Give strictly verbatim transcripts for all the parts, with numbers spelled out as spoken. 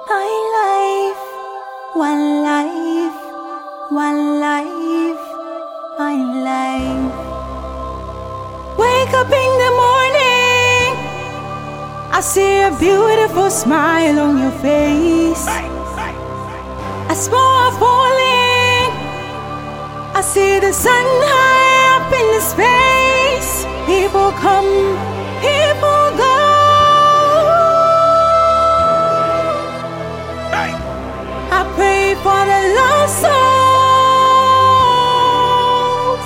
My life, one life, one life, my life. Wake up in the morning, I see a beautiful smile on your face. A small falling, I see the sun high up in the space. People come, people go. I pray for the lost souls.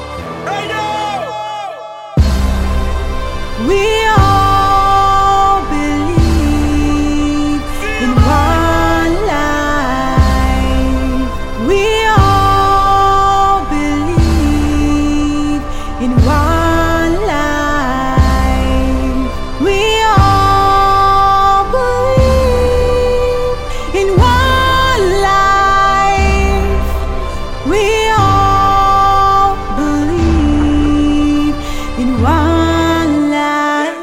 We all believe in one life. We all believe in one life. We all believe in one life. We all believe in one life.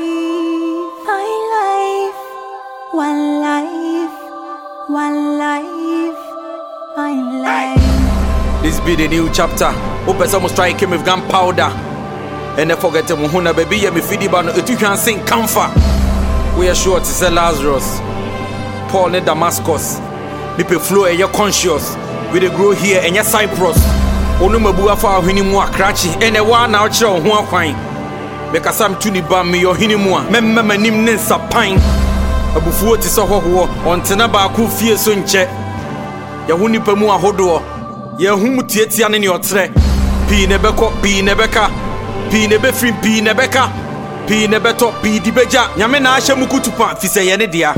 My life, one life, one life, my life. This be the new chapter. Open some strike him with gunpowder. And then forget him who na baby me feed about it you can sing comfort. We are sure to say Lazarus, Paul ne Damascus. People flow and you're conscious. We dey grow here and you're Cyprus. Onu mabu afa ahini mu akrachi. And a one now chiro ho akwan. Because I'm tuni ba me yo hini mu a. Memma manim ne nsapan. Abufuo ti so hoho. Ontena ba ku fie so nche. Ya hu nipa mu ahodo. Ya hu mutiatia ne ne otre. Pi ne beko, pi ne beka. Pi ne be free, pi ne beka. Pi ne beto, pi di beja. Nyame na ahye mu kutupa fi se ye ne dia.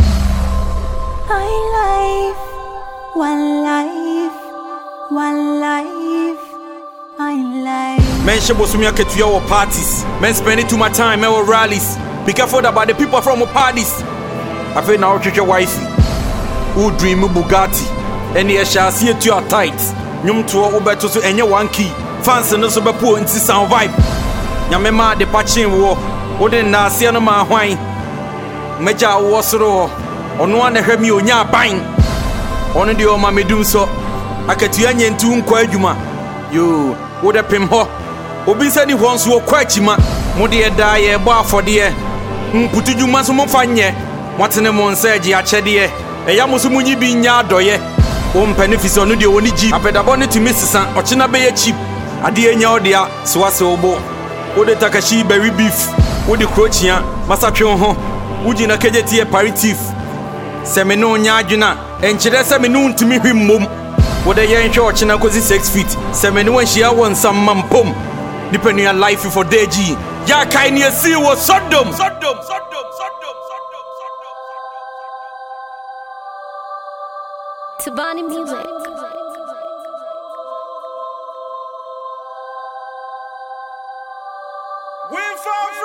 My life, one life, one life, my life. Men shebo sumi aketuya wo parties. Men spending too much time at rallies. Be careful about the people from the parties. I feel now treat your wife. Who dream Bugatti. And ye shall see it to your tight. Nyum to o beto so enye one key. Fans no so be po nti sound vibe. Nyame ma de patching wo. Wo de na ase no ma hwan. Meja wo soro. Ono an hwɛ mi onya aban. Ono de o ma medum so. Akatua nyentu nkɔ adwuma. Yo, wo de pem ho. Obi sɛ ni hɔ nso wo kɔ akima. Mo de da ye bɔ afɔde. Mputu dwuma so mo fa nyɛ. Motene mo nsa agi akyɛde. Eya mo so mo nyi bi nya adɔye. O mpani fi so no de woni ji. Apedabɔ ne tumi sesa. Ɔkyena be ye cheap. Ade enya odia so ase obo. Wo de takashi berry beef. Wo de krochia masatwe ho. Wo gina kejeti aperitif. Se me no nya adwena. Enkyere se me no ntumi hwimmom. Wo de yen hwe ɔkyena kozi six feet. Se me no anhia won sam mampom. Depending on life for deji. Ya kai ne asi wo Sodom. Sodom, Sodom, Sodom, Sodom, Sodom. Tabani Music. We from